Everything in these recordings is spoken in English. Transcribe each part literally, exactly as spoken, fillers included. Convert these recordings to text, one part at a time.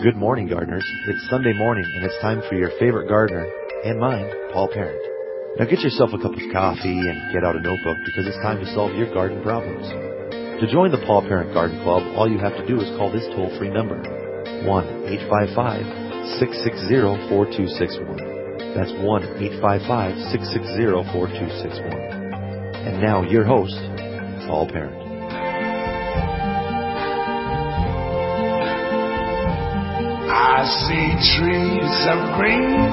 Good morning, gardeners. It's Sunday morning, and it's time for your favorite gardener, and mine, Paul Parent. Now get yourself a cup of coffee and get out a notebook because it's time to solve your garden problems. To join the Paul Parent Garden Club, all you have to do is call this toll-free number, one eight five five, six six zero, four two six one. That's one eight five five, six six zero, four two six one. And now, your host, Paul Parent. I see trees of green,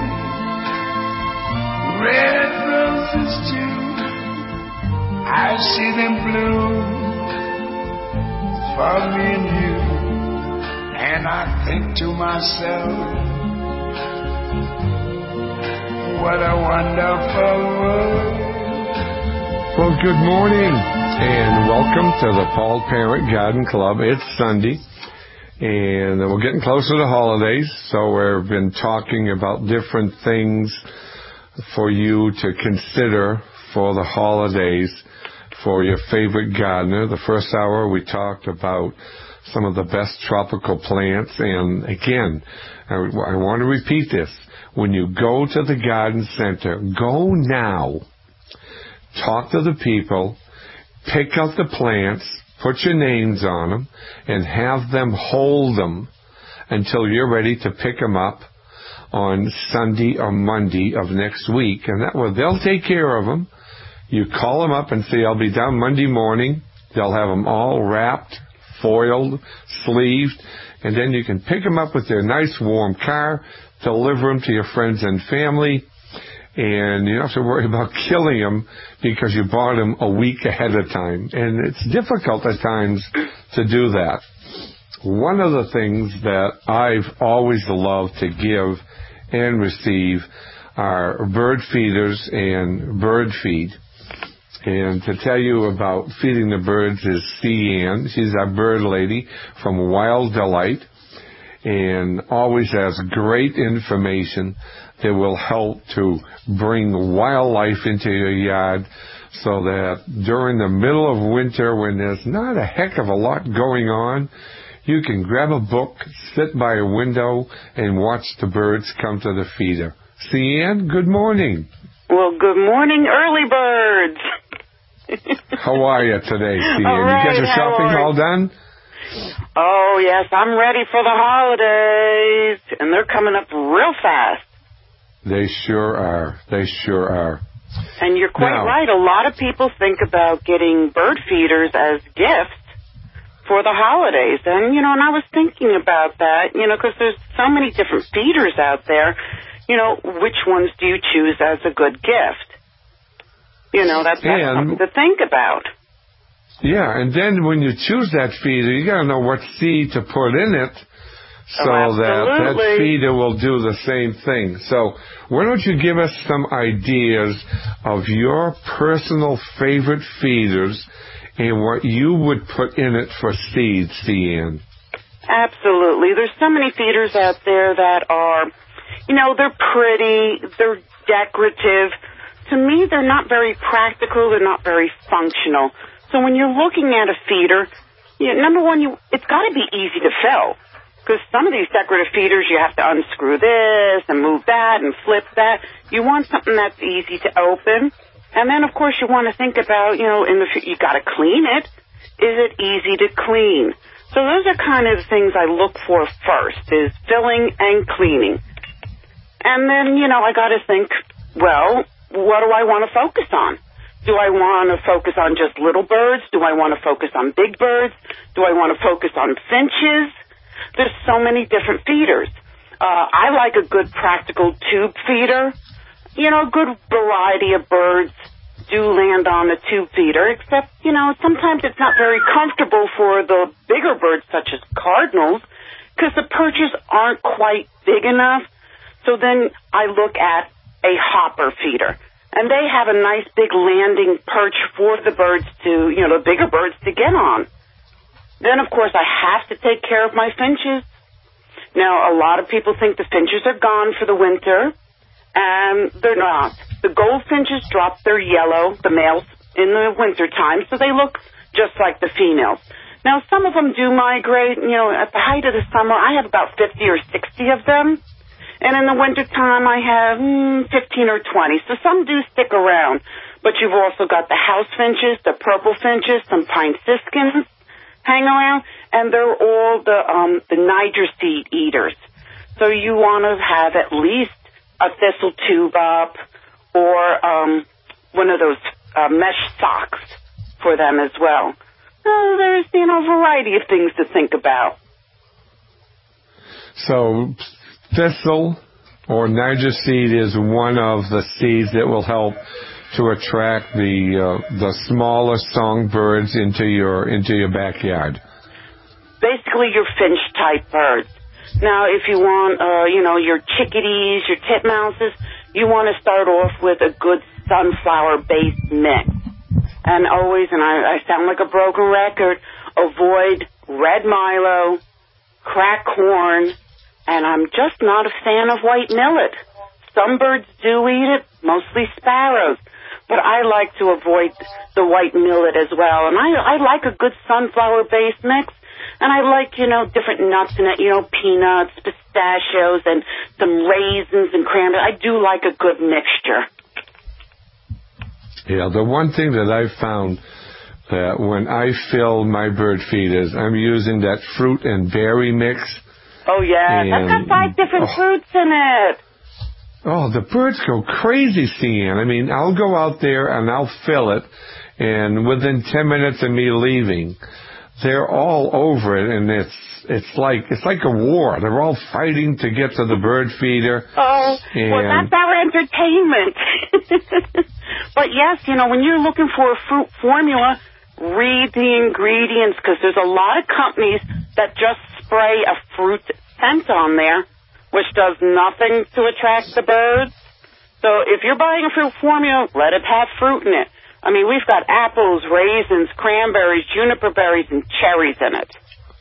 red roses too. I see them bloom for me and you. And I think to myself, what a wonderful world. Well, good morning and welcome to the Paul Parent Garden Club. It's Sunday. And we're getting closer to holidays, so we've been talking about different things for you to consider for the holidays for your favorite gardener. The first hour we talked about some of the best tropical plants, and again, I, I want to repeat this. When you go to the garden center, go now. Talk to the people, pick up the plants, put your names on them, and have them hold them until you're ready to pick them up on Sunday or Monday of next week. And that way, they'll take care of them. You call them up and say, I'll be down Monday morning. They'll have them all wrapped, foiled, sleeved, and then you can pick them up with their nice warm car, deliver them to your friends and family, and you don't have to worry about killing them because you bought them a week ahead of time. And it's difficult at times to do that. One of the things that I've always loved to give and receive are bird feeders and bird feed. And to tell you about feeding the birds is Cian. She's our bird lady from Wild Delight and always has great information that will help to bring wildlife into your yard so that during the middle of winter when there's not a heck of a lot going on, you can grab a book, sit by a window, and watch the birds come to the feeder. Cian, good morning. Well, good morning, early birds. How are you today, Cian? All right, you get your shopping all done? Oh, yes, I'm ready for the holidays, and they're coming up real fast. They sure are. They sure are. And you're quite now, right. A lot of people think about getting bird feeders as gifts for the holidays. And, you know, and I was thinking about that, you know, because there's so many different feeders out there. You know, which ones do you choose as a good gift? You know, that's, that's and, something to think about. Yeah, and then when you choose that feeder, you got to know what seed to put in it so oh, that that feeder will do the same thing. So why don't you give us some ideas of your personal favorite feeders and what you would put in it for seeds, Cian? Absolutely. There's so many feeders out there that are, you know, they're pretty, they're decorative. To me, they're not very practical. They're not very functional. So when you're looking at a feeder, you know, number one, you it's got to be easy to fill. Because some of these decorative feeders, you have to unscrew this and move that and flip that. You want something that's easy to open. And then, of course, you want to think about, you know, in the you got to clean it. Is it easy to clean? So those are kind of the things I look for first, is filling and cleaning. And then, you know, I got to think, well, what do I want to focus on? Do I want to focus on just little birds? Do I want to focus on big birds? Do I want to focus on finches? There's so many different feeders. Uh, I like a good practical tube feeder. You know, a good variety of birds do land on a tube feeder, except, you know, sometimes it's not very comfortable for the bigger birds, such as cardinals, because the perches aren't quite big enough. So then I look at a hopper feeder. And they have a nice big landing perch for the birds to, you know, the bigger birds to get on. Then, of course, I have to take care of my finches. Now, a lot of people think the finches are gone for the winter, and they're not. The goldfinches drop their yellow, the males, in the wintertime, so they look just like the females. Now, some of them do migrate. You know, at the height of the summer, I have about fifty or sixty of them. And in the wintertime, I have mm, fifteen or twenty. So some do stick around. But you've also got the house finches, the purple finches, some pine siskins hang around, and they're all the um, the Niger seed eaters. So you want to have at least a thistle tube up or um, one of those uh, mesh socks for them as well. So there's, you know, a variety of things to think about. So thistle or Niger seed is one of the seeds that will help to attract the uh, the smaller songbirds into your into your backyard. Basically, your finch type birds. Now, if you want, uh, you know, your chickadees, your titmouses, you want to start off with a good sunflower-based mix. And always, and I, I sound like a broken record, avoid red Milo, cracked corn, and I'm just not a fan of white millet. Some birds do eat it, mostly sparrows. But I like to avoid the white millet as well. And I, I like a good sunflower-based mix. And I like, you know, different nuts in it, you know, peanuts, pistachios, and some raisins and cranberries. I do like a good mixture. Yeah, the one thing that I've found that when I fill my bird feeders, I'm using that fruit and berry mix. Oh, yeah. And, that's got five different oh, fruits in it. Oh, the birds go crazy, Cian. I mean, I'll go out there and I'll fill it, and within ten minutes of me leaving, they're all over it, and it's it's like it's like a war. They're all fighting to get to the bird feeder. Oh, and well, that's our entertainment. But yes, you know, when you're looking for a fruit formula, read the ingredients, because there's a lot of companies that just spray a fruit scent on there, which does nothing to attract the birds. So if you're buying a fruit formula, let it have fruit in it. I mean, we've got apples, raisins, cranberries, juniper berries, and cherries in it.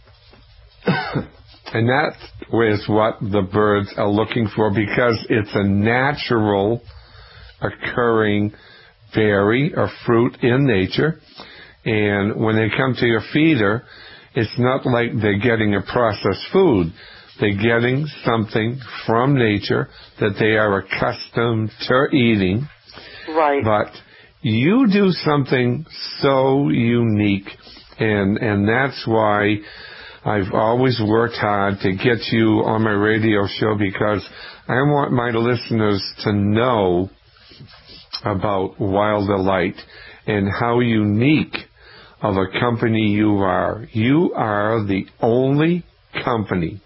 And that is what the birds are looking for, because it's a natural occurring berry or fruit in nature. And when they come to your feeder, it's not like they're getting a processed food. They're getting something from nature that they are accustomed to eating. Right. But you do something so unique, and and that's why I've always worked hard to get you on my radio show, because I want my listeners to know about Wild Delight and how unique of a company you are. You are the only company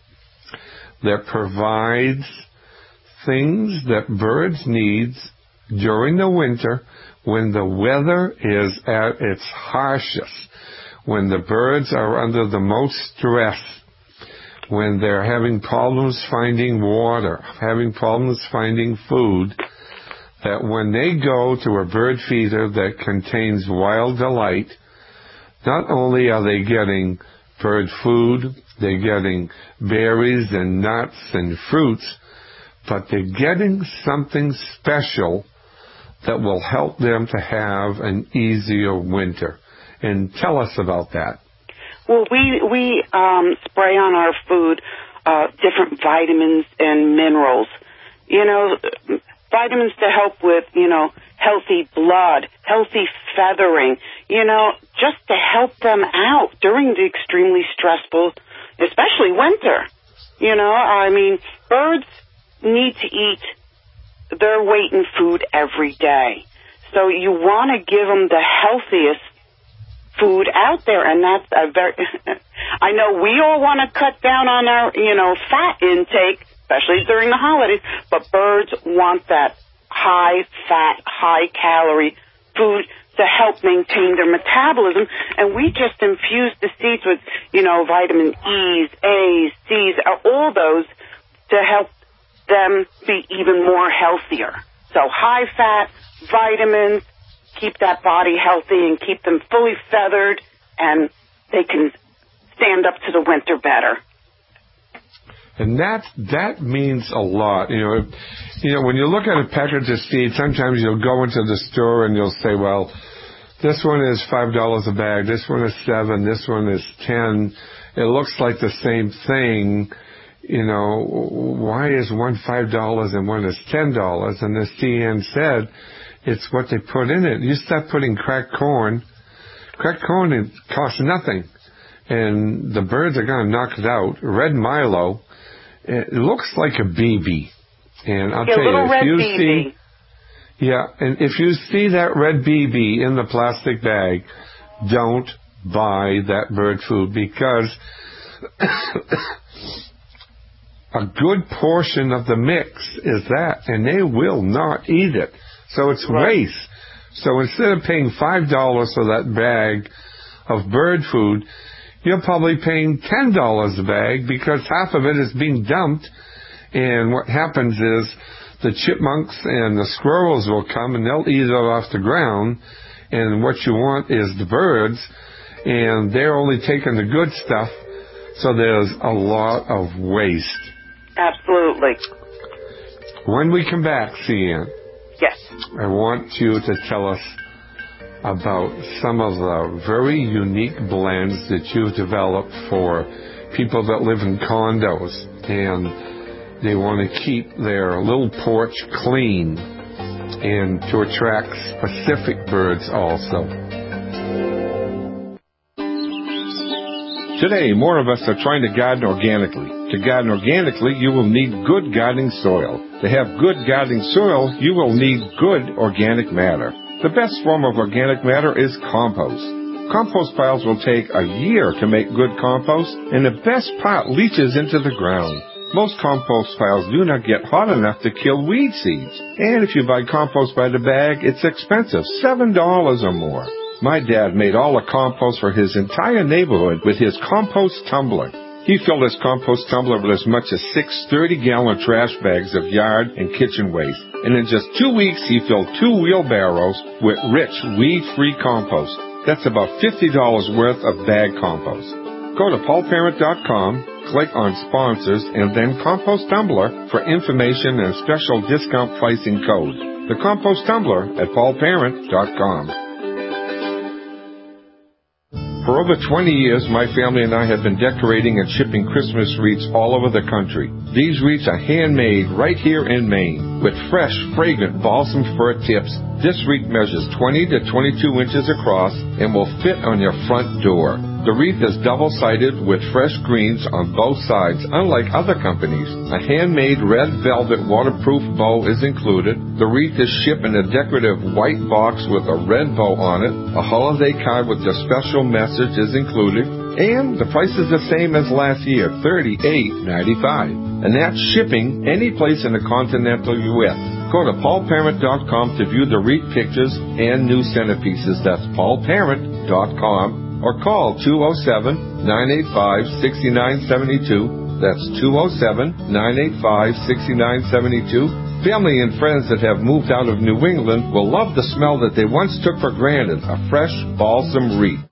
that provides things that birds need during the winter, when the weather is at its harshest, when the birds are under the most stress, when they're having problems finding water, having problems finding food, that when they go to a bird feeder that contains Wild Delight, not only are they getting bird food, they're getting berries and nuts and fruits, but they're getting something special that will help them to have an easier winter. And tell us about that. Well, we we um, spray on our food uh, different vitamins and minerals. You know, vitamins to help with, you know, healthy blood, healthy feathering, you know, just to help them out during the extremely stressful, especially winter. You know, I mean, birds need to eat their weight in food every day. So you want to give them the healthiest food out there, and that's a very, I know we all want to cut down on our, you know, fat intake, especially during the holidays, but birds want that high-fat, high-calorie food to help maintain their metabolism, and we just infuse the seeds with, you know, vitamin E's, A's, C's, all those to help them be even more healthier. So high-fat, vitamins, keep that body healthy and keep them fully feathered, and they can stand up to the winter better. And that that means a lot. You know, you know, when you look at a package of seeds, sometimes you'll go into the store and you'll say, well, this one is five dollars a bag, this one is seven, this one is ten. It looks like the same thing. You know, why is one five dollars and one is ten dollars? And as T N said, it's what they put in it. You start putting cracked corn. Cracked corn, it costs nothing. And the birds are going to knock it out. Red Milo, it looks like a B B. And I'll yeah, tell you, if you B B. see... Yeah, and if you see that red B B in the plastic bag, don't buy that bird food, because a good portion of the mix is that, and they will not eat it. So it's right. waste. So instead of paying five dollars for that bag of bird food, you're probably paying ten dollars a bag, because half of it is being dumped. And what happens is the chipmunks and the squirrels will come and they'll eat it off the ground. And what you want is the birds, and they're only taking the good stuff. So there's a lot of waste. Absolutely. When we come back, C N, yes, I want you to tell us about some of the very unique blends that you've developed for people that live in condos and they want to keep their little porch clean, and to attract specific birds also. Today, more of us are trying to garden organically. To garden organically, you will need good gardening soil. To have good gardening soil, you will need good organic matter. The best form of organic matter is compost. Compost piles will take a year to make good compost, and the best part leaches into the ground. Most compost piles do not get hot enough to kill weed seeds. And if you buy compost by the bag, it's expensive, seven dollars or more. My dad made all the compost for his entire neighborhood with his compost tumbler. He filled his compost tumbler with as much as six thirty-gallon trash bags of yard and kitchen waste. And in just two weeks, he filled two wheelbarrows with rich, weed-free compost. That's about fifty dollars worth of bag compost. Go to paul parent dot com, click on Sponsors, and then Compost Tumbler for information and special discount pricing code. The Compost Tumbler at paul parent dot com. For over twenty years, my family and I have been decorating and shipping Christmas wreaths all over the country. These wreaths are handmade right here in Maine with fresh, fragrant balsam fir tips. This wreath measures twenty to twenty-two inches across and will fit on your front door. The wreath is double-sided with fresh greens on both sides, unlike other companies. A handmade red velvet waterproof bow is included. The wreath is shipped in a decorative white box with a red bow on it. A holiday card with a special message is included. And the price is the same as last year, thirty-eight ninety-five. And that's shipping any place in the continental U S Go to paul parent dot com to view the wreath pictures and new centerpieces. That's paul parent dot com. Or call two oh seven, nine eight five, six nine seven two. That's two oh seven, nine eight five, six nine seven two. Family and friends that have moved out of New England will love the smell that they once took for granted, a fresh balsam wreath.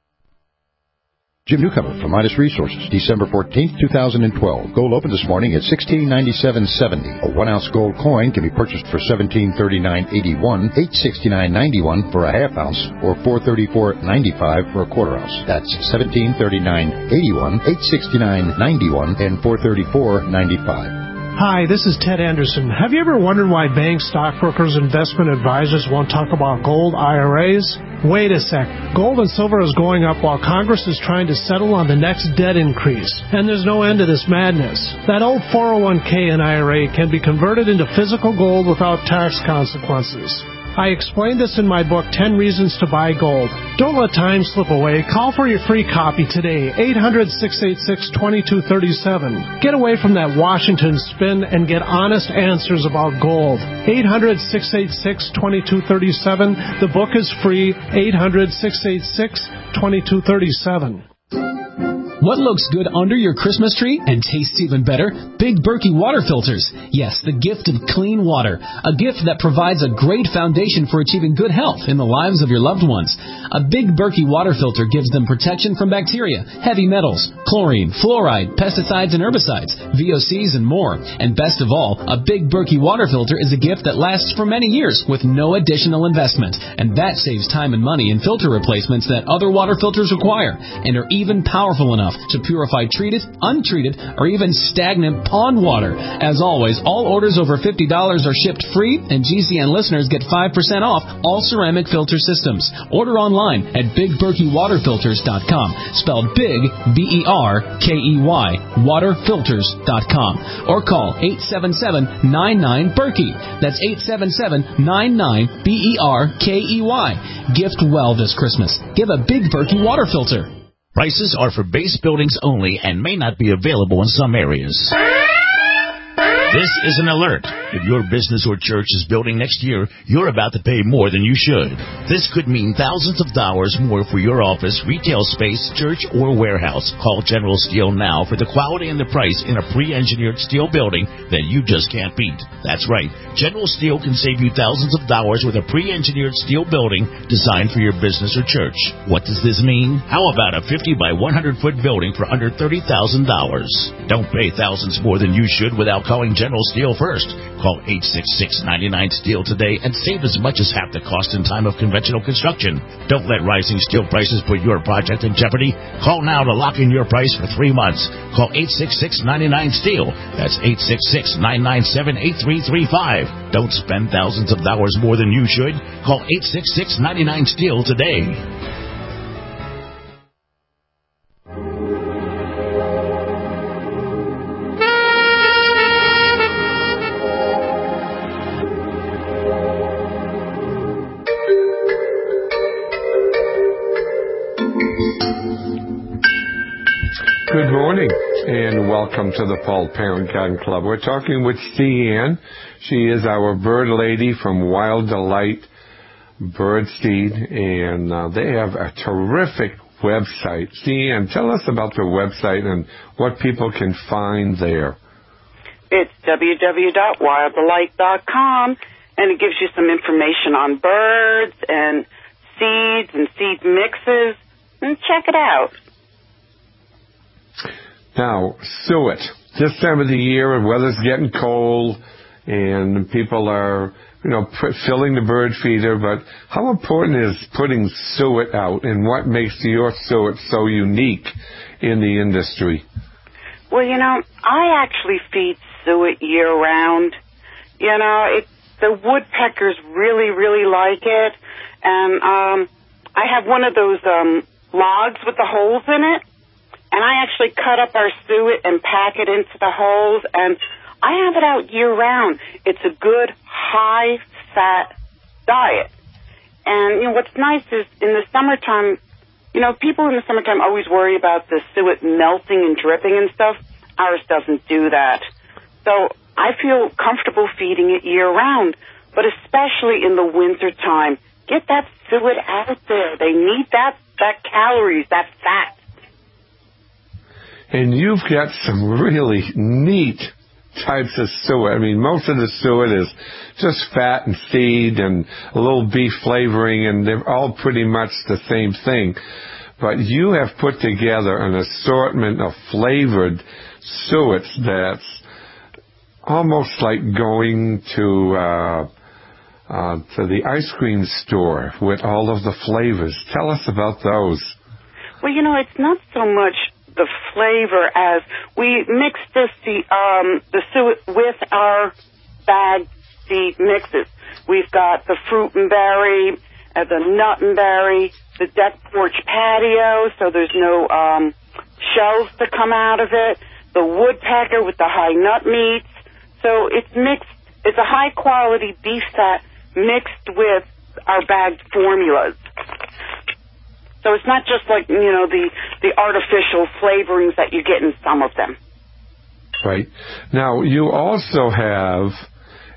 Jim Newcomer from Midas Resources, December fourteenth, two thousand twelve. Gold opened this morning at sixteen ninety-seven seventy. A one-ounce gold coin can be purchased for seventeen thirty-nine eighty-one, eight sixty-nine ninety-one for a half ounce, or four thirty-four ninety-five for a quarter ounce. That's seventeen thirty-nine eighty-one, eight sixty-nine ninety-one, and four thirty-four ninety-five. Hi, this is Ted Anderson. Have you ever wondered why banks, stockbrokers, investment advisors won't talk about gold I R As? Wait a sec. Gold and silver is going up while Congress is trying to settle on the next debt increase. And there's no end to this madness. That old four oh one k and I R A can be converted into physical gold without tax consequences. I explained this in my book, ten Reasons to Buy Gold. Don't let time slip away. Call for your free copy today, eight hundred, six eight six, two two three seven. Get away from that Washington spin and get honest answers about gold. eight hundred, six eight six, two two three seven. The book is free, eight hundred, six eight six, two two three seven. What looks good under your Christmas tree and tastes even better? Big Berkey water filters. Yes, the gift of clean water. A gift that provides a great foundation for achieving good health in the lives of your loved ones. A Big Berkey water filter gives them protection from bacteria, heavy metals, chlorine, fluoride, pesticides and herbicides, V O Cs and more. And best of all, a Big Berkey water filter is a gift that lasts for many years with no additional investment. And that saves time and money in filter replacements that other water filters require and are even powerful enough to purify treated, untreated, or even stagnant pond water. As always, all orders over fifty dollars are shipped free, and G C N listeners get five percent off all ceramic filter systems. Order online at big berkey water filters dot com, spelled big, B E R K E Y, water filters dot com, or call eight seven seven, nine nine, Berkey. That's eight seven seven, nine nine, B E R K E Y. Gift well this Christmas. Give a Big Berkey water filter. Prices are for base buildings only and may not be available in some areas. This is an alert. If your business or church is building next year, you're about to pay more than you should. This could mean thousands of dollars more for your office, retail space, church, or warehouse. Call General Steel now for the quality and the price in a pre-engineered steel building that you just can't beat. That's right. General Steel can save you thousands of dollars with a pre-engineered steel building designed for your business or church. What does this mean? How about a fifty by one hundred foot building for under thirty thousand dollars? Don't pay thousands more than you should without calling General Steel first. Call eight six six, nine nine, STEEL today and save as much as half the cost in time of conventional construction. Don't let rising steel prices put your project in jeopardy. Call now to lock in your price for three months. Call eight six six, nine nine, STEEL. That's eight six six, nine nine seven, eight three three five. Don't spend thousands of dollars more than you should. Call eight six six, nine nine, STEEL today. Good morning, and welcome to the Paul Parent Garden Club. We're talking with Cian. She is our bird lady from Wild Delight Birdseed, and uh, they have a terrific website. Cian, tell us about their website and what people can find there. It's w w w dot wild delight dot com, and it gives you some information on birds and seeds and seed mixes, and check it out. Now, suet. This time of the year, the weather's getting cold, and people are, you know, p- filling the bird feeder, but how important is putting suet out, and what makes your suet so unique in the industry? Well, you know, I actually feed suet year-round. You know, it, the woodpeckers really, really like it, and um, I have one of those um, logs with the holes in it, and I actually cut up our suet and pack it into the holes, and I have it out year-round. It's a good, high-fat diet. And, you know, what's nice is in the summertime, you know, people in the summertime always worry about the suet melting and dripping and stuff. Ours doesn't do that. So I feel comfortable feeding it year-round, but especially in the wintertime. Get that suet out there. They need that, that calories, that fat. And you've got some really neat types of suet. I mean, most of the suet is just fat and seed and a little beef flavoring, and they're all pretty much the same thing. But you have put together an assortment of flavored suets that's almost like going to uh, uh, to the ice cream store with all of the flavors. Tell us about those. Well, you know, it's not so much the flavor as we mix this, the um the suet with our bagged seed mixes. We've got the fruit and berry, uh, the nut and berry, the deck porch patio, so there's no um shells to come out of it, the woodpecker with the high nut meats. So it's mixed, it's a high quality beef fat mixed with our bagged formulas. So it's not just like, you know, the, the artificial flavorings that you get in some of them. Right. Now, you also have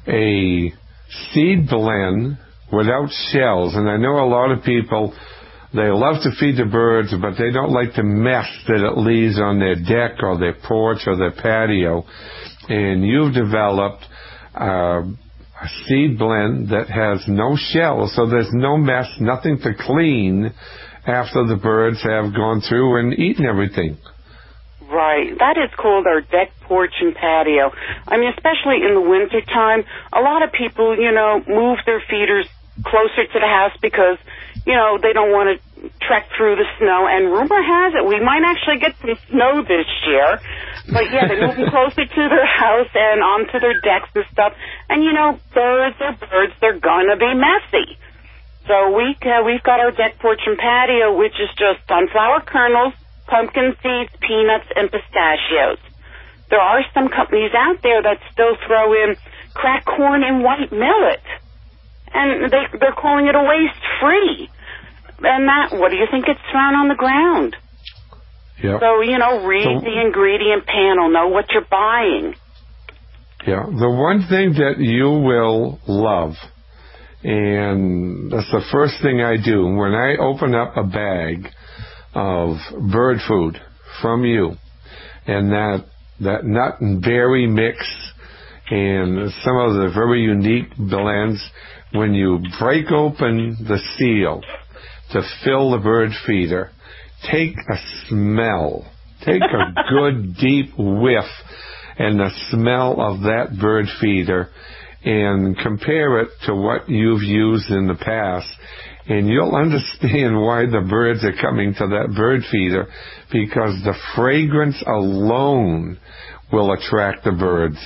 a seed blend without shells, and I know a lot of people They love to feed the birds, but they don't like the mess that it leaves on their deck or their porch or their patio. And you've developed uh, a seed blend that has no shell, so there's no mess, nothing to clean after the birds have gone through and eaten everything. Right. That is called our deck, porch, and patio. I mean, especially in the wintertime, a lot of people, you know, move their feeders closer to the house because, you know, they don't want to trek through the snow. And rumor has it we might actually get some snow this year. But, yeah, they move them closer to their house and onto their decks and stuff. And, you know, birds are birds. They're going to be messy. So we, uh, we've got our deck, porch, and patio, which is just sunflower kernels, pumpkin seeds, peanuts, and pistachios. There are some companies out there that still throw in cracked corn and white millet. And they, they're calling it a waste-free. And that, what do you think it's thrown on the ground? Yep. So, you know, read so, the ingredient panel, know what you're buying. Yeah, the one thing that you will love, and that's the first thing I do, when I open up a bag of bird food from you, and that that nut and berry mix and some of the very unique blends, when you break open the seal to fill the bird feeder, take a smell, take a good deep whiff and the smell of that bird feeder and compare it to what you've used in the past, and you'll understand why the birds are coming to that bird feeder, because the fragrance alone will attract the birds.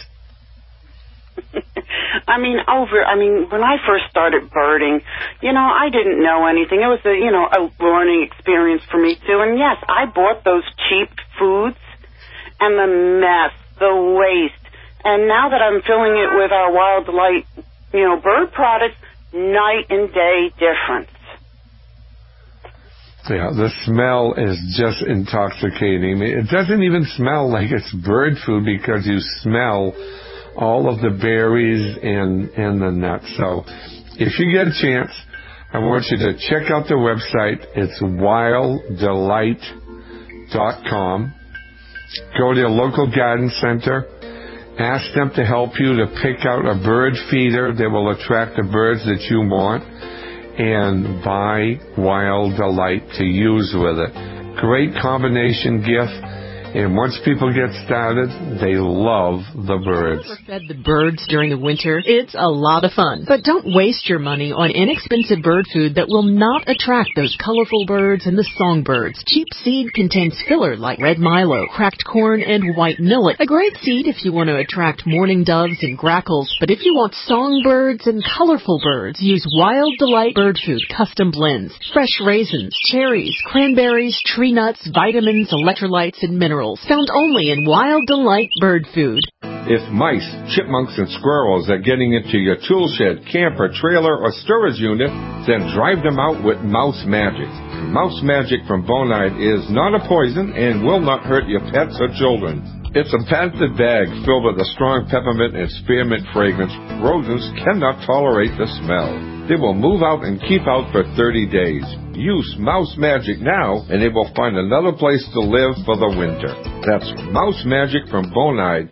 I mean, over, I mean, when I first started birding, you know, I didn't know anything. It was a, you know, a learning experience for me too. And yes, I bought those cheap foods and the mess, the waste. And now that I'm filling it with our Wild Delight, you know, bird products, night and day difference. Yeah, the smell is just intoxicating. It doesn't even smell like it's bird food because you smell all of the berries and, and the nuts. So if you get a chance, I want you to check out the website. It's wild delight dot com. Go to your local garden center. Ask them to help you to pick out a bird feeder that will attract the birds that you want, and buy Wild Delight to use with it. Great combination gift. And once people get started, they love the birds. Fed the birds during the winter. It's a lot of fun. But don't waste your money on inexpensive bird food that will not attract those colorful birds and the songbirds. Cheap seed contains filler like red milo, cracked corn, and white millet. A great seed if you want to attract mourning doves and grackles. But if you want songbirds and colorful birds, use Wild Delight Bird Food Custom Blends. Fresh raisins, cherries, cranberries, tree nuts, vitamins, electrolytes, and minerals. Found only in Wild Delight Bird Food. If mice, chipmunks, and squirrels are getting into your tool shed, camper, trailer, or storage unit, then drive them out with Mouse Magic. Mouse Magic from Bonide is not a poison and will not hurt your pets or children. It's a patented bag filled with a strong peppermint and spearmint fragrance. Rodents cannot tolerate the smell. They will move out and keep out for thirty days. Use Mouse Magic now, and they will find another place to live for the winter. That's Mouse Magic from Bonide.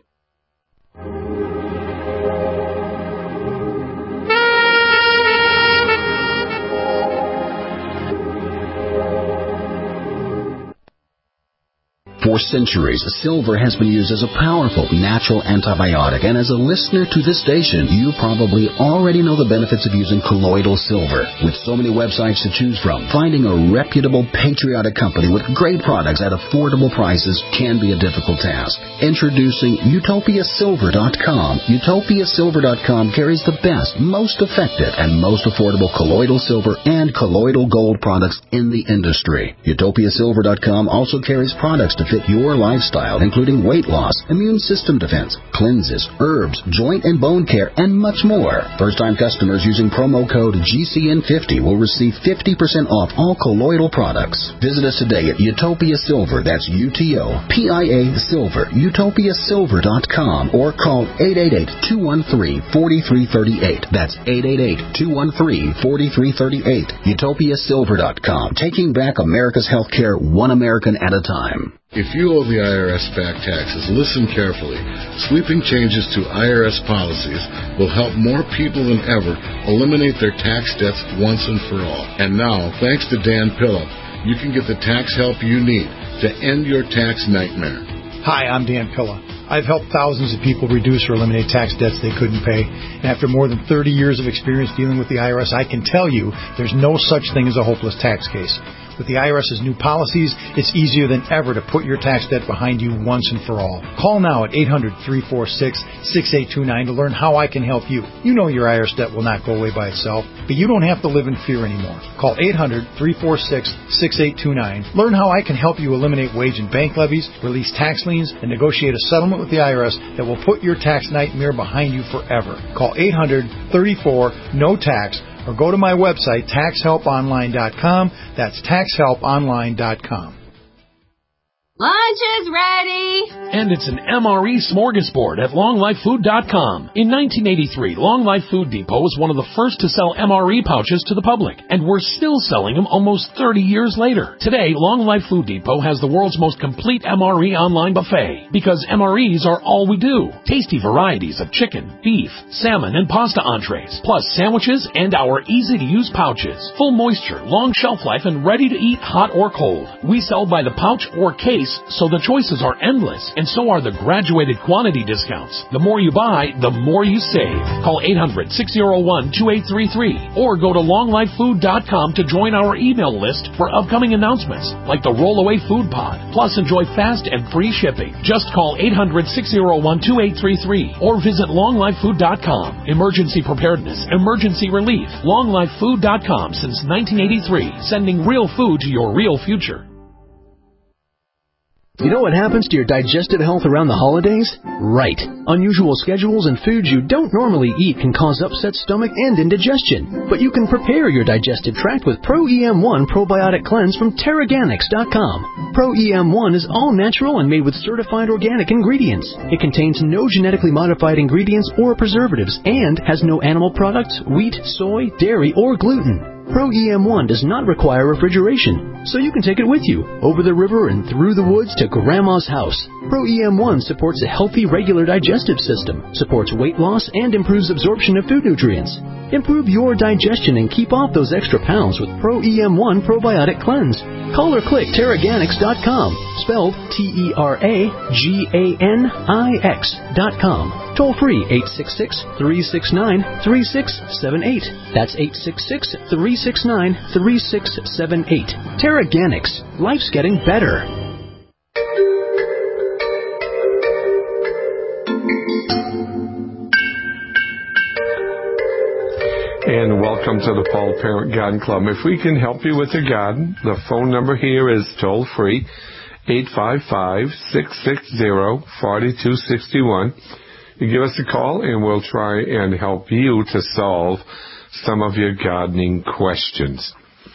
For centuries, silver has been used as a powerful natural antibiotic, and as a listener to this station, you probably already know the benefits of using colloidal silver. With so many websites to choose from, finding a reputable, patriotic company with great products at affordable prices can be a difficult task. Introducing Utopia Silver dot com. Utopia Silver dot com carries the best, most effective, and most affordable colloidal silver and colloidal gold products in the industry. Utopia Silver dot com also carries products to fit fit your lifestyle, including weight loss, immune system defense, cleanses, herbs, joint and bone care, and much more. First-time customers using promo code G C N fifty will receive fifty percent off all colloidal products. Visit us today at Utopia Silver, that's U T O P I A Silver, utopia silver dot com, or call eight eight eight, two one three, four three three eight. That's eight eight eight, two one three, four three three eight. utopia silver dot com, taking back America's health care one American at a time. If you owe the I R S back taxes, listen carefully. Sweeping changes to I R S policies will help more people than ever eliminate their tax debts once and for all. And now, thanks to Dan Pilla, you can get the tax help you need to end your tax nightmare. Hi, I'm Dan Pilla. I've helped thousands of people reduce or eliminate tax debts they couldn't pay. And after more than thirty years of experience dealing with the I R S, I can tell you there's no such thing as a hopeless tax case. With the IRS's new policies, it's easier than ever to put your tax debt behind you once and for all. Call now at eight hundred, three four six, six eight two nine to learn how I can help you. You know your I R S debt will not go away by itself, but you don't have to live in fear anymore. Call eight hundred, three four six, six eight two nine. Learn how I can help you eliminate wage and bank levies, release tax liens, and negotiate a settlement with the I R S that will put your tax nightmare behind you forever. Call eight hundred, thirty-four, N O T A X or go to my website, tax help online dot com. That's tax help online dot com. Lunch is ready! And it's an M R E smorgasbord at long life food dot com. In nineteen eighty-three, Long Life Food Depot was one of the first to sell M R E pouches to the public, and we're still selling them almost thirty years later. Today, Long Life Food Depot has the world's most complete M R E online buffet, because M R Es are all we do. Tasty varieties of chicken, beef, salmon, and pasta entrees, plus sandwiches and our easy-to-use pouches. Full moisture, long shelf life, and ready to eat hot or cold. We sell by the pouch or case, so the choices are endless, and so are the graduated quantity discounts. The more you buy, the more you save. Call eight hundred, six oh one, two eight three three or go to long life food dot com to join our email list for upcoming announcements like the Rollaway Food Pod. Plus, enjoy fast and free shipping. Just call eight hundred, six oh one, two eight three three or visit long life food dot com. Emergency preparedness, emergency relief. long life food dot com since nineteen eighty-three, sending real food to your real future. You know what happens to your digestive health around the holidays? Right. Unusual schedules and foods you don't normally eat can cause upset stomach and indigestion. But you can prepare your digestive tract with Pro E M one Probiotic Cleanse from Teraganix dot com. Pro E M one is all natural and made with certified organic ingredients. It contains no genetically modified ingredients or preservatives and has no animal products, wheat, soy, dairy, or gluten. Pro E M one does not require refrigeration, so you can take it with you, over the river and through the woods to Grandma's house. Pro E M one supports a healthy, regular digestive system, supports weight loss, and improves absorption of food nutrients. Improve your digestion and keep off those extra pounds with Pro E M one Probiotic Cleanse. Call or click Teraganix dot com, spelled T E R A G A N I X dot com. Toll free eight six six, three six nine, three six seven eight. That's eight six six, three six nine, three six seven eight. Teraganix. Life's getting better. And welcome to the Paul Parent Garden Club. If we can help you with your garden, the phone number here is toll free, eight five five, six six zero, four two six one. You give us a call and we'll try and help you to solve some of your gardening questions.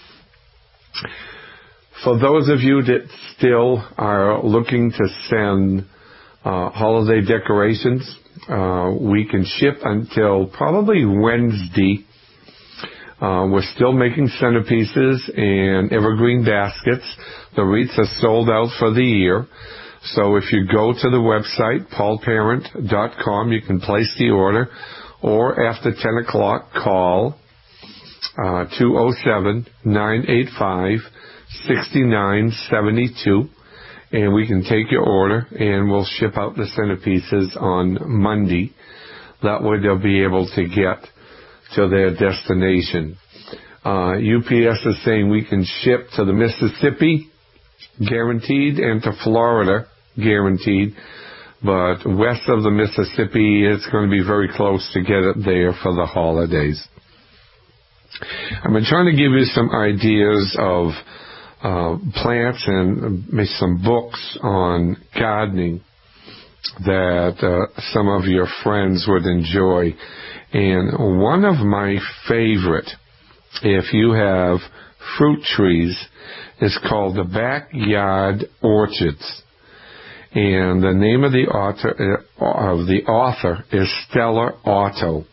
For those of you that still are looking to send uh, holiday decorations, uh, we can ship until probably Wednesday. Uh, we're still making centerpieces and evergreen baskets. The wreaths are sold out for the year. So if you go to the website, paul parent dot com, you can place the order. Or after ten o'clock, call uh, two oh seven, nine eight five, six nine seven two. And we can take your order and we'll ship out the centerpieces on Monday. That way they'll be able to get to their destination. Uh, U P S is saying we can ship to the Mississippi, guaranteed, and to Florida, guaranteed. But west of the Mississippi, it's going to be very close to get it there for the holidays. I've been trying to give you some ideas of uh, plants and make some books on gardening that uh, some of your friends would enjoy. And one of my favorite, if you have fruit trees, is called the Backyard Orchards. And the name of the author, uh, of the author is Stella Otto.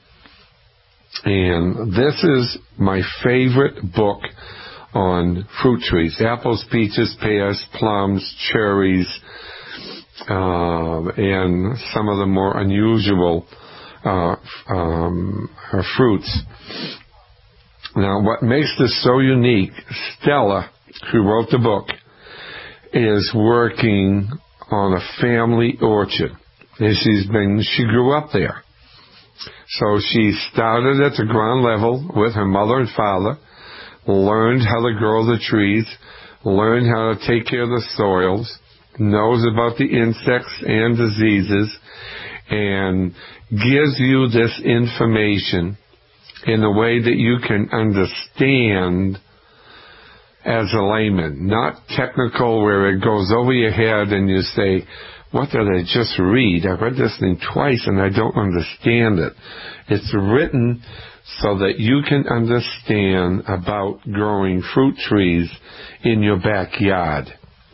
And this is my favorite book on fruit trees: apples, peaches, pears, plums, cherries, uh, and some of the more unusual uh, um, fruits. Now, what makes this so unique, Stella, who wrote the book, is working on a family orchard. And she's been, she grew up there. So she started at the ground level with her mother and father, learned how to grow the trees, learned how to take care of the soils, knows about the insects and diseases, and gives you this information in a way that you can understand as a layman, not technical where it goes over your head and you say, what did I just read? I read this thing twice and I don't understand it. It's written so that you can understand about growing fruit trees in your backyard.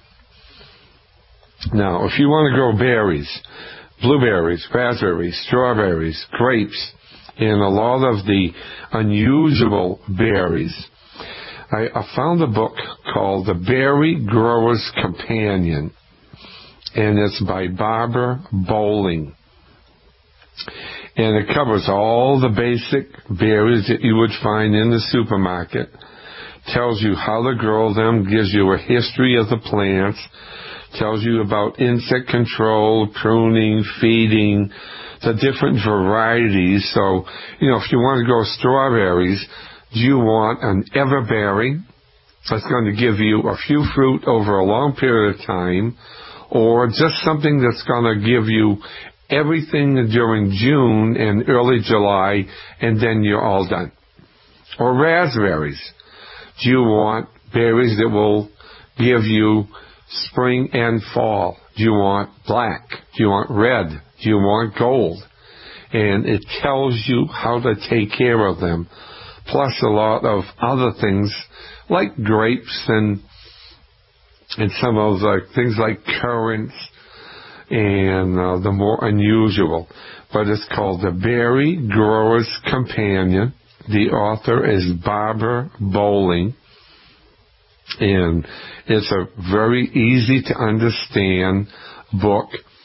Now, if you want to grow berries, blueberries, raspberries, strawberries, grapes, and a lot of the unusual berries, I, I found a book called The Berry Grower's Companion, and it's by Barbara Bowling. And it covers all the basic berries that you would find in the supermarket, tells you how to grow them, gives you a history of the plants, tells you about insect control, pruning, feeding, the different varieties. So, you know, if you want to grow strawberries, do you want an everberry that's going to give you a few fruit over a long period of time, or just something that's going to give you everything during June and early July, and then you're all done? Or raspberries. Do you want berries that will give you spring and fall? Do you want black? Do you want red? Do you want gold? And it tells you how to take care of them, plus a lot of other things like grapes and and some of the things like currants and uh, the more unusual. But it's called The Berry Grower's Companion. The author is Barbara Bowling. And it's a very easy to understand book.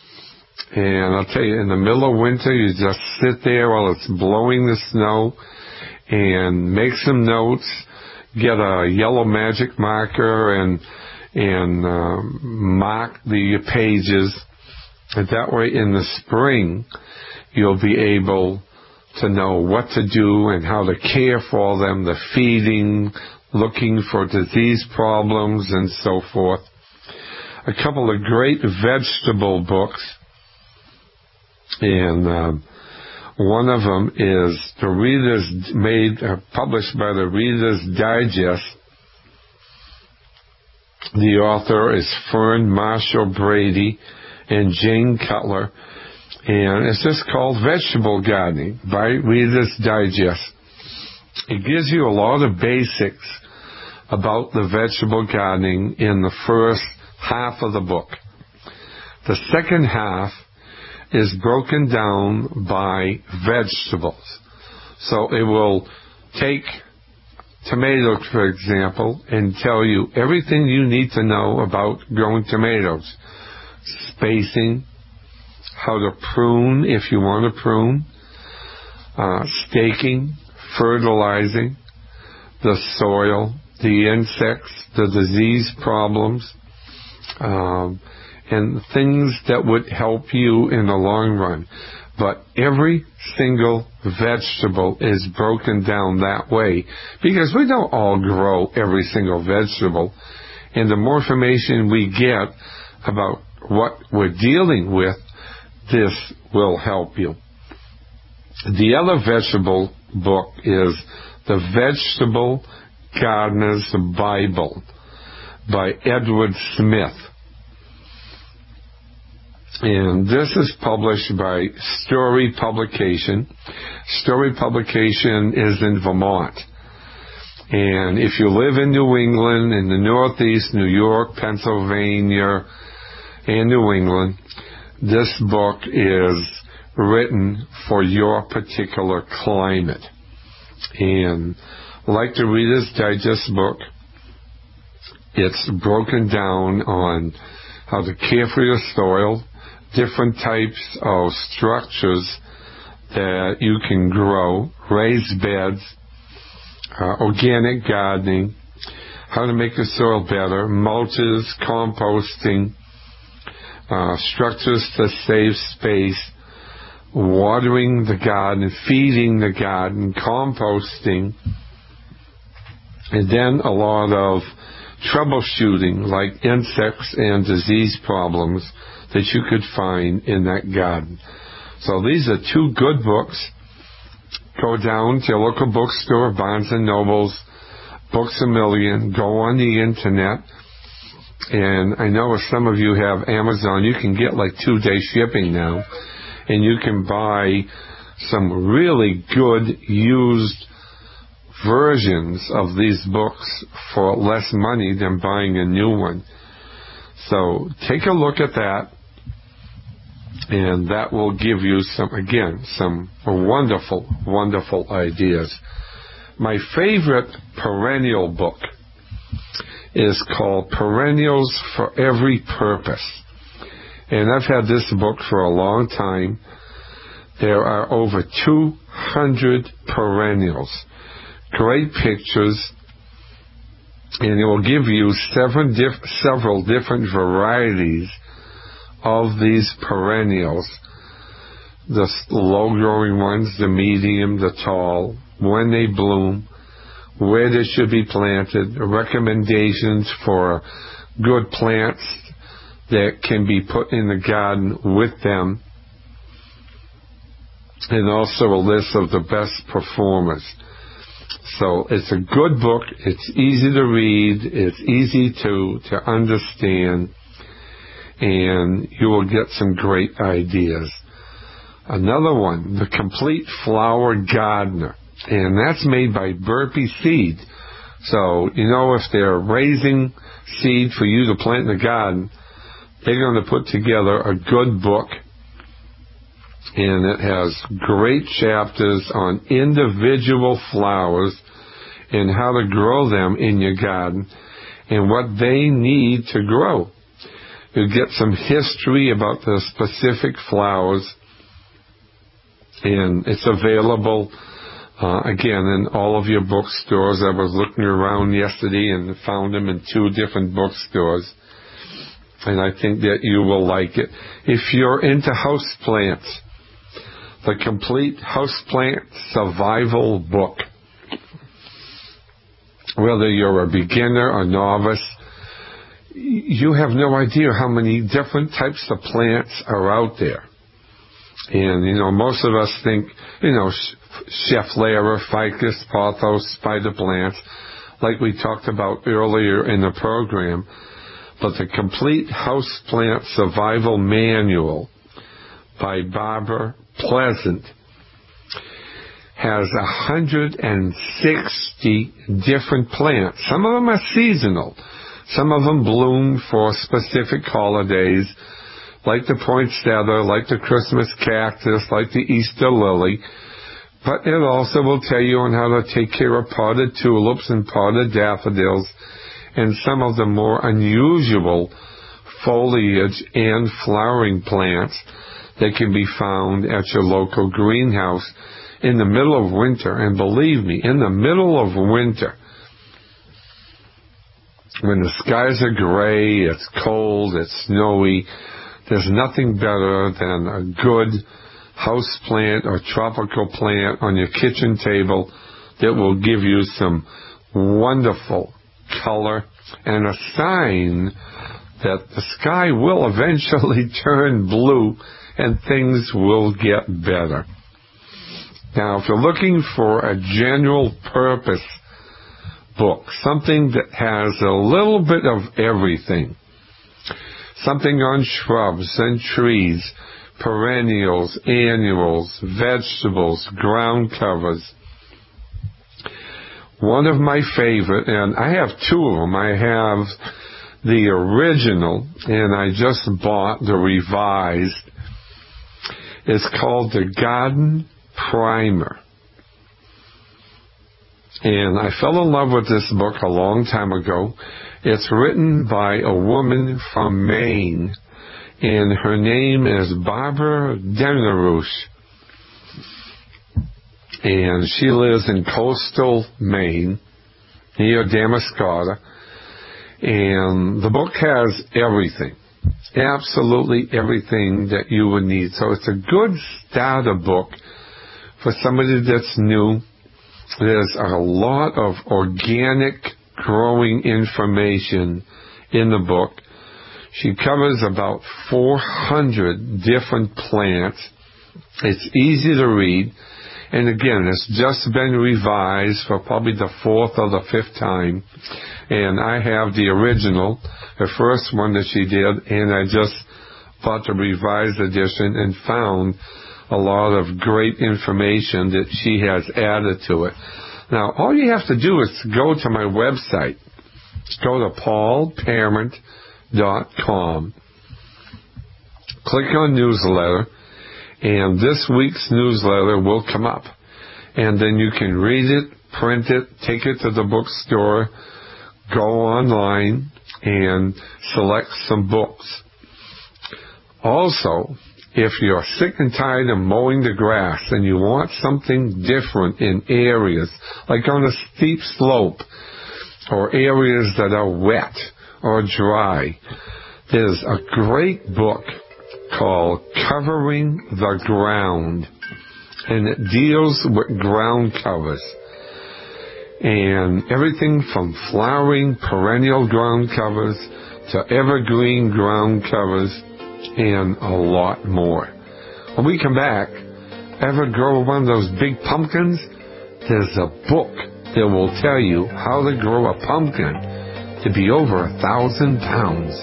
And I'll tell you, in the middle of winter, you just sit there while it's blowing the snow and make some notes, get a yellow magic marker and and um, mark the pages. And that way in the spring, you'll be able to know what to do and how to care for them, the feeding, looking for disease problems, and so forth. A couple of great vegetable books, and um, one of them is the Reader's made uh, published by the Reader's Digest. The author is Fern Marshall Brady and Jane Cutler, and it's just called Vegetable Gardening by Reader's Digest. It gives you a lot of basics about the vegetable gardening in the first half of the book. The second half is broken down by vegetables. So it will take tomatoes, for example, and tell you everything you need to know about growing tomatoes. Spacing, how to prune if you want to prune, uh, staking, fertilizing, the soil, the insects, the disease problems, um, and things that would help you in the long run. But every single vegetable is broken down that way because we don't all grow every single vegetable. And the more information we get about what we're dealing with, this will help you. The other vegetable book is The Vegetable Gardener's Bible. by Edward Smith. And this is published by Story Publication. Story Publication is in Vermont. And if you live in New England, in the Northeast, New York, Pennsylvania, and New England, this book is written for your particular climate. And like the Reader's Digest book, it's broken down on how to care for your soil, different types of structures that you can grow, raised beds, uh, organic gardening, how to make the soil better, mulches, composting, uh, structures to save space, watering the garden, feeding the garden, composting, and then a lot of troubleshooting like insects and disease problems that you could find in that garden. So these are two good books. Go down to your local bookstore, Barnes and Nobles, Books A Million, go on the internet, and I know if some of you have Amazon, you can get like two-day shipping now, and you can buy some really good used versions of these books for less money than buying a new one. So take a look at that, and that will give you some, again, some wonderful, wonderful ideas. My favorite perennial book is called Perennials for Every Purpose. And I've had this book for a long time. There are over two hundred perennials. Great pictures. And it will give you seven diff- several different varieties of these perennials. The low-growing ones, the medium, the tall, when they bloom, where they should be planted, recommendations for good plants that can be put in the garden with them, and also a list of the best performers. So it's a good book. It's easy to read. It's easy to, to understand, and you will get some great ideas. Another one, The Complete Flower Gardener, and that's made by Burpee Seed. So, you know, if they're raising seed for you to plant in the garden, they're going to put together a good book, and it has great chapters on individual flowers and how to grow them in your garden and what they need to grow. You get some history about the specific flowers, and it's available, uh, again, in all of your bookstores. I was looking around yesterday and found them in two different bookstores, and I think that you will like it. If you're into houseplants, The Complete Houseplant Survival Book. Whether you're a beginner or novice, you have no idea how many different types of plants are out there. And, you know, most of us think, you know, Schefflera, ficus, pothos, spider plants, like we talked about earlier in the program. But The Complete Houseplant Survival Manual by Barbara Pleasant has one hundred sixty different plants. Some of them are seasonal. Some of them bloom for specific holidays, like the poinsettia, like the Christmas cactus, like the Easter lily. But it also will tell you on how to take care of potted tulips and potted daffodils and some of the more unusual foliage and flowering plants that can be found at your local greenhouse in the middle of winter. And believe me, in the middle of winter, when the skies are gray, it's cold, it's snowy, there's nothing better than a good house plant or tropical plant on your kitchen table that will give you some wonderful color and a sign that the sky will eventually turn blue and things will get better. Now, if you're looking for a general purpose book, something that has a little bit of everything. Something on shrubs and trees, perennials, annuals, vegetables, ground covers. One of my favorite, and I have two of them. I have the original, and I just bought the revised. It's called the Garden Primer. And I fell in love with this book a long time ago. It's written by a woman from Maine, and her name is Barbara Denerouche. And she lives in coastal Maine, near Damariscotta. And the book has everything, absolutely everything that you would need. So it's a good starter book for somebody that's new. There's a lot of organic growing information in the book. She covers about four hundred different plants. It's easy to read. And again, it's just been revised for probably the fourth or the fifth time. And I have the original, the first one that she did, and I just bought the revised edition and found a lot of great information that she has added to it. Now, all you have to do is go to my website. Go to paul parent dot com. Click on newsletter, and this week's newsletter will come up. And then you can read it, print it, take it to the bookstore, go online, and select some books. Also, if you're sick and tired of mowing the grass and you want something different in areas, like on a steep slope, or areas that are wet or dry, there's a great book called Covering the Ground, and it deals with ground covers. And everything from flowering perennial ground covers to evergreen ground covers, and a lot more. When we come back, ever grow one of those big pumpkins? There's a book that will tell you how to grow a pumpkin to be over a thousand pounds.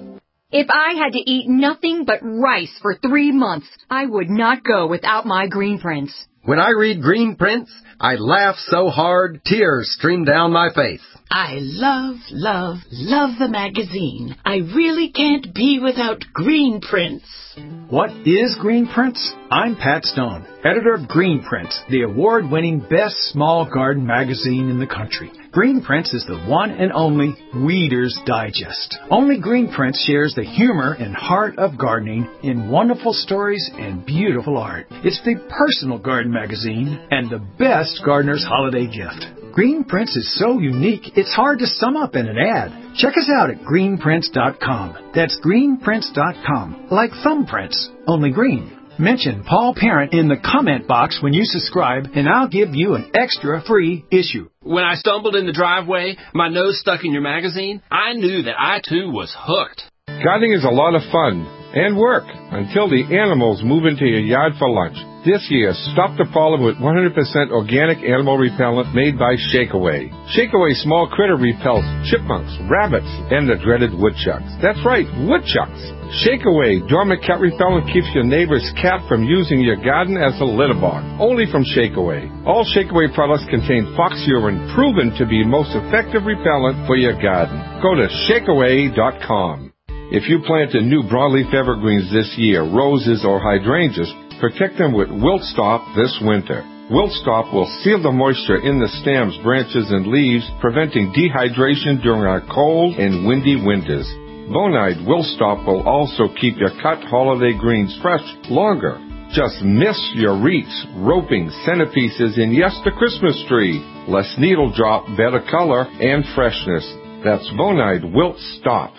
If I had to eat nothing but rice for three months, I would not go without my Green Prints. When I read Green Prints, I laugh so hard, tears stream down my face. I love, love, love the magazine. I really can't be without Green Prints. What is Green Prints? I'm Pat Stone, editor of Green Prints, the award-winning best small garden magazine in the country. Green Prints is the one and only Weeder's Digest. Only Green Prints shares the humor and heart of gardening in wonderful stories and beautiful art. It's the personal garden magazine and the best gardener's holiday gift. Green Prints is so unique, it's hard to sum up in an ad. Check us out at green prints dot com. That's green prints dot com, like thumbprints, only green. Mention Paul Parent in the comment box when you subscribe, and I'll give you an extra free issue. When I stumbled in the driveway, my nose stuck in your magazine, I knew that I too was hooked. Gardening is a lot of fun and work until the animals move into your yard for lunch. This year, stop the problem with one hundred percent organic animal repellent made by Shakeaway. Shakeaway small critter repels chipmunks, rabbits, and the dreaded woodchucks. That's right, woodchucks. Shakeaway dormant cat repellent keeps your neighbor's cat from using your garden as a litter box. Only from Shakeaway. All Shakeaway products contain fox urine, proven to be most effective repellent for your garden. Go to shakeaway dot com. If you planted new broadleaf evergreens this year, roses or hydrangeas, protect them with Wilt Stop this winter. Wilt Stop will seal the moisture in the stems, branches, and leaves, preventing dehydration during our cold and windy winters. Bonide Wilt Stop will also keep your cut holiday greens fresh longer. Just miss your wreaths, roping, centerpieces, and yes, the Christmas tree. Less needle drop, better color, and freshness. That's Bonide Wilt Stop.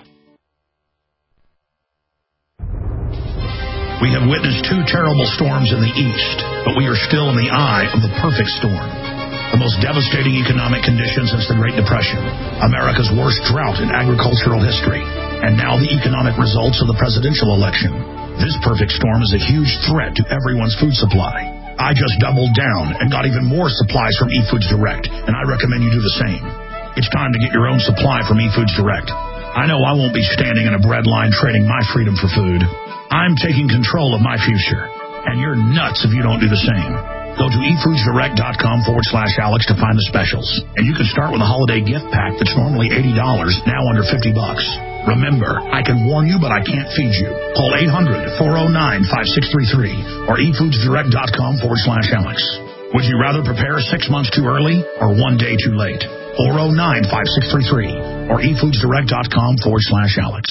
We have witnessed two terrible storms in the east, but we are still in the eye of the perfect storm. The most devastating economic conditions since the Great Depression, America's worst drought in agricultural history, and now the economic results of the presidential election. This perfect storm is a huge threat to everyone's food supply. I just doubled down and got even more supplies from eFoods Direct, and I recommend you do the same. It's time to get your own supply from eFoods Direct. I know I won't be standing in a bread line trading my freedom for food. I'm taking control of my future, and you're nuts if you don't do the same. Go to efoodsdirect.com forward slash Alex to find the specials. And you can start with a holiday gift pack that's normally eighty dollars, now under fifty bucks. Remember, I can warn you, but I can't feed you. Call eight hundred, four oh nine, five six three three or efoodsdirect.com forward slash Alex. Would you rather prepare six months too early or one day too late? four oh nine, five six three three or efoodsdirect.com forward slash Alex.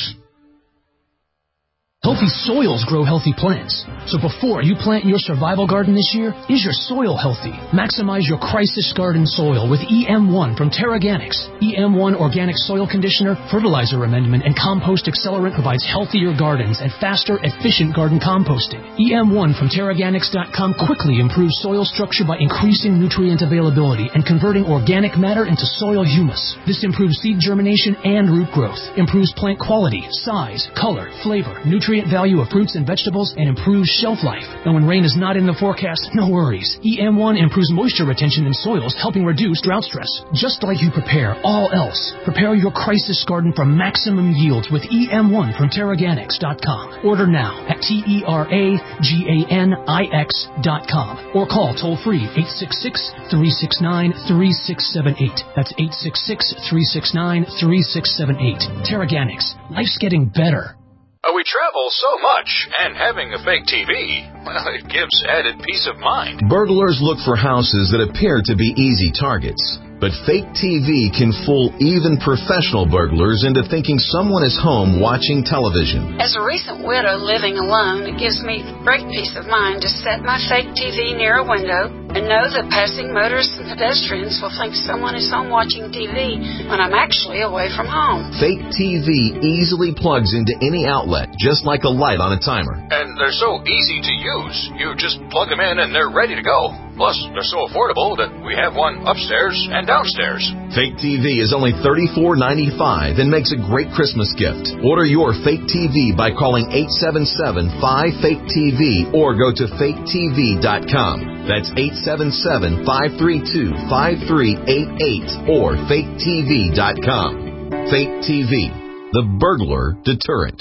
Healthy soils grow healthy plants. So before you plant your survival garden this year, is your soil healthy? Maximize your crisis garden soil with E M one from Terraganics. E M one Organic Soil Conditioner, Fertilizer Amendment, and Compost Accelerant provides healthier gardens and faster, efficient garden composting. E M one from Terraganics dot com quickly improves soil structure by increasing nutrient availability and converting organic matter into soil humus. This improves seed germination and root growth, improves plant quality, size, color, flavor, nutrient value of fruits and vegetables, and improves shelf life. And when rain is not in the forecast, no worries. E M one improves moisture retention in soils, helping reduce drought stress. Just like you prepare all else, prepare your crisis garden for maximum yields with E M one from Terraganics dot com. Order now at T E R A G A N I X dot com or call toll-free eight six six, three six nine, three six seven eight. That's eight six six, three six nine, three six seven eight. Terraganics. Life's getting better. Uh, we travel so much, and having a fake T V, well, it gives added peace of mind. Burglars look for houses that appear to be easy targets. But fake T V can fool even professional burglars into thinking someone is home watching television. As a recent widow living alone, it gives me great peace of mind to set my fake T V near a window and know that passing motorists and pedestrians will think someone is home watching T V when I'm actually away from home. Fake T V easily plugs into any outlet, just like a light on a timer. And they're so easy to use. You just plug them in and they're ready to go. Plus, they're so affordable that we have one upstairs and downstairs. Fake T V is only thirty-four ninety-five and makes a great Christmas gift. Order your fake T V by calling eight seven seven, five, fake T V or go to fake T V dot com. That's eight seven seven, five three two, five three eight eight or fake T V dot com. Fake T V, the burglar deterrent.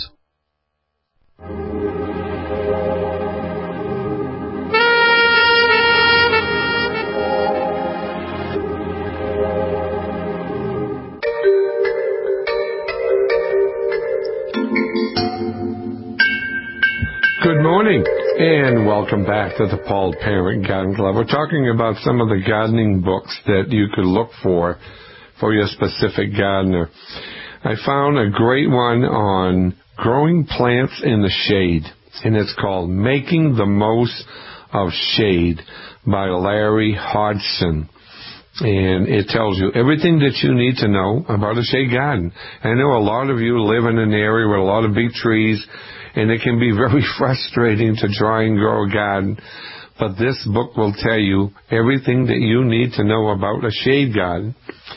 Good morning, and welcome back to the Paul Parent Garden Club. We're talking about some of the gardening books that you could look for for your specific gardener. I found a great one on growing plants in the shade, and it's called Making the Most of Shade by Larry Hodgson. And it tells you everything that you need to know about a shade garden. I know a lot of you live in an area with a lot of big trees, and it can be very frustrating to try and grow a garden. But this book will tell you everything that you need to know about a shade garden.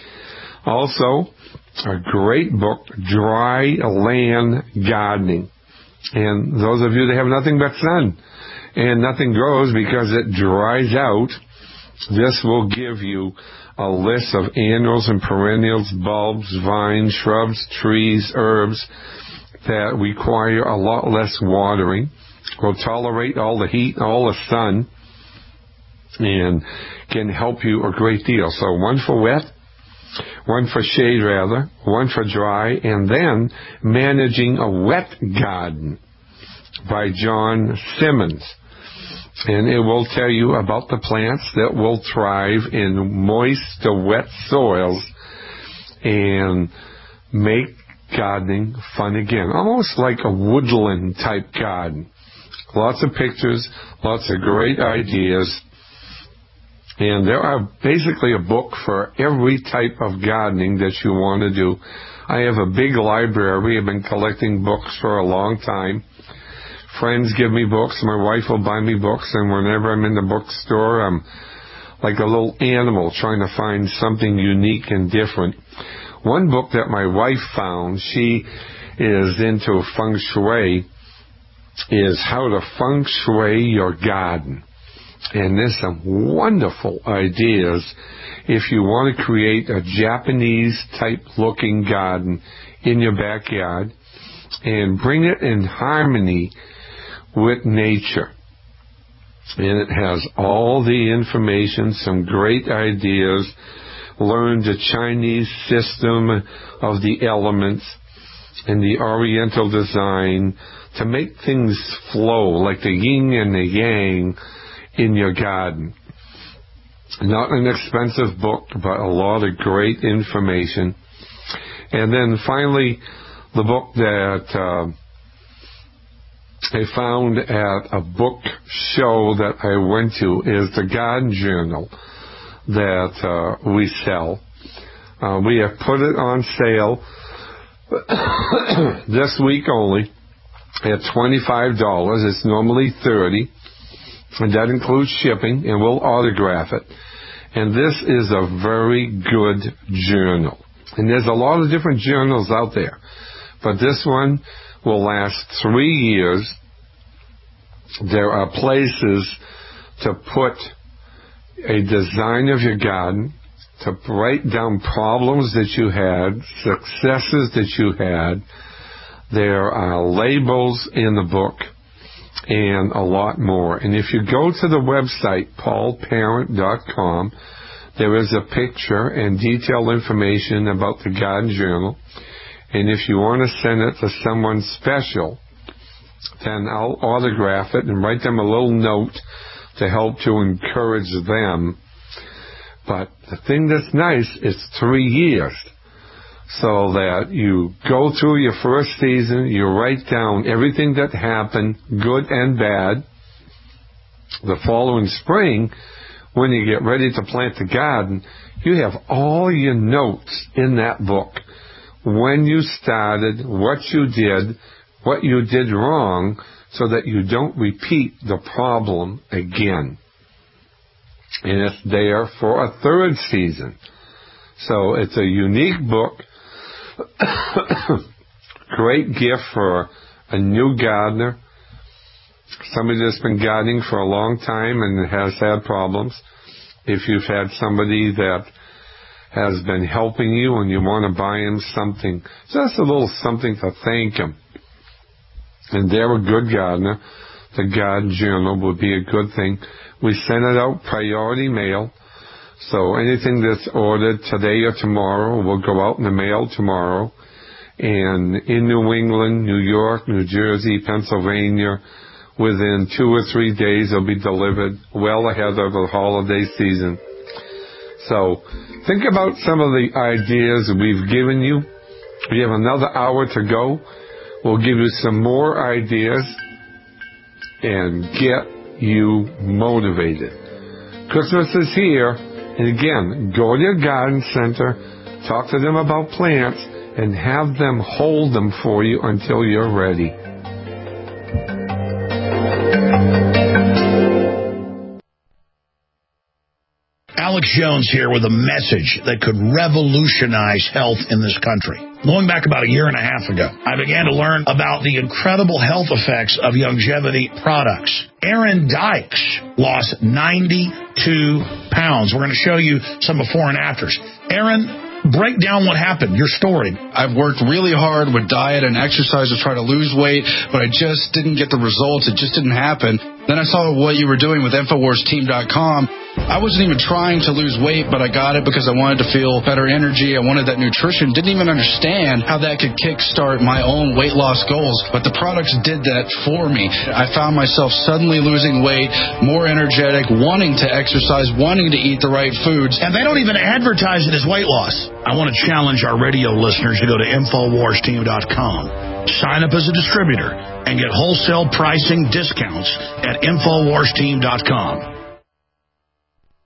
Also, a great book, Dry Land Gardening. And those of you that have nothing but sun and nothing grows because it dries out, this will give you a list of annuals and perennials, bulbs, vines, shrubs, trees, herbs that require a lot less watering, will tolerate all the heat, all the sun, and can help you a great deal. So one for wet, one for shade rather, one for dry, and then Managing a Wet Garden by John Simmons. And it will tell you about the plants that will thrive in moist to wet soils and make gardening fun again. Almost like a woodland type garden. Lots of pictures, lots of great ideas. And there are basically a book for every type of gardening that you want to do. I have a big library. I've been collecting books for a long time. Friends give me books. My wife will buy me books, and whenever I'm in the bookstore, I'm like a little animal trying to find something unique and different. One book that my wife found, she is into feng shui, is How to Feng Shui Your Garden. And there's some wonderful ideas if you want to create a Japanese-type looking garden in your backyard and bring it in harmony with nature. And it has all the information, some great ideas. Learn the Chinese system of the elements and the Oriental design to make things flow like the yin and the yang in your garden. Not an expensive book, but a lot of great information. And then finally, the book that uh, I found at a book show that I went to is the Garden Journal that uh, we sell. Uh, we have put it on sale this week only at twenty-five dollars. It's normally thirty dollars, and that includes shipping, and we'll autograph it. And this is a very good journal. And there's a lot of different journals out there, but this one will last three years. There are places to put a design of your garden, to write down problems that you had, successes that you had. There are labels in the book and a lot more. And if you go to the website, paul parent dot com, there is a picture and detailed information about the Garden Journal. And if you want to send it to someone special, then I'll autograph it and write them a little note to help to encourage them. But the thing that's nice, it's three years. So that you go through your first season, you write down everything that happened, good and bad. The following spring, when you get ready to plant the garden, you have all your notes in that book. When you started, what you did, what you did wrong, so that you don't repeat the problem again. And it's there for a third season. So it's a unique book. Great gift for a new gardener, somebody that's been gardening for a long time and has had problems. If you've had somebody that has been helping you and you want to buy him something, just a little something to thank him, and they're a good gardener, the Garden Journal would be a good thing. We send it out priority mail. So anything that's ordered today or tomorrow will go out in the mail tomorrow. And in New England, New York, New Jersey, Pennsylvania, within two or three days it'll be delivered well ahead of the holiday season. So think about some of the ideas we've given you. We have another hour to go. We'll give you some more ideas and get you motivated. Christmas is here. And again, go to your garden center, talk to them about plants, and have them hold them for you until you're ready. Alex Jones here with a message that could revolutionize health in this country. Going back about a year and a half ago, I began to learn about the incredible health effects of longevity products. Aaron Dykes lost ninety-two pounds. We're going to show you some before and afters. Aaron, break down what happened, your story. I've worked really hard with diet and exercise to try to lose weight, but I just didn't get the results. It just didn't happen. Then I saw what you were doing with Infowars Team dot com. I wasn't even trying to lose weight, but I got it because I wanted to feel better energy. I wanted that nutrition. Didn't even understand how that could kickstart my own weight loss goals, but the products did that for me. I found myself suddenly losing weight, more energetic, wanting to exercise, wanting to eat the right foods. And they don't even advertise it as weight loss. I want to challenge our radio listeners to go to Infowars Team dot com. Sign up as a distributor and get wholesale pricing discounts at Infowars Team dot com.